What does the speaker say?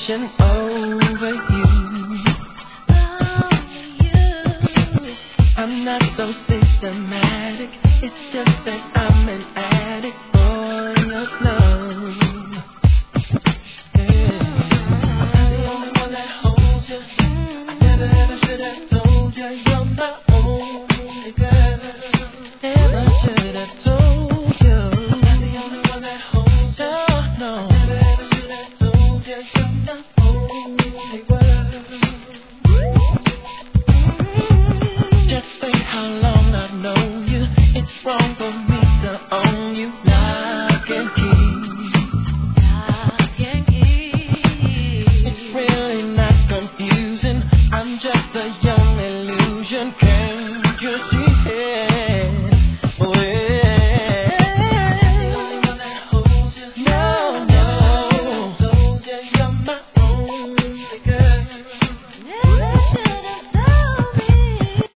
obsession over you. I'm not so systematic. It's just that I'm an addict for your love. Yeah. I'm the only one that holds you. I never ever should have told you you're my only girl. Never should have told you. I'm the only one that holds you. No. I never ever should have told you you're my only world. Just think how long I've known you. It's wrong for me to own you. Lock and key. It's really not confusing. I'm just a young illusion. Can't you see?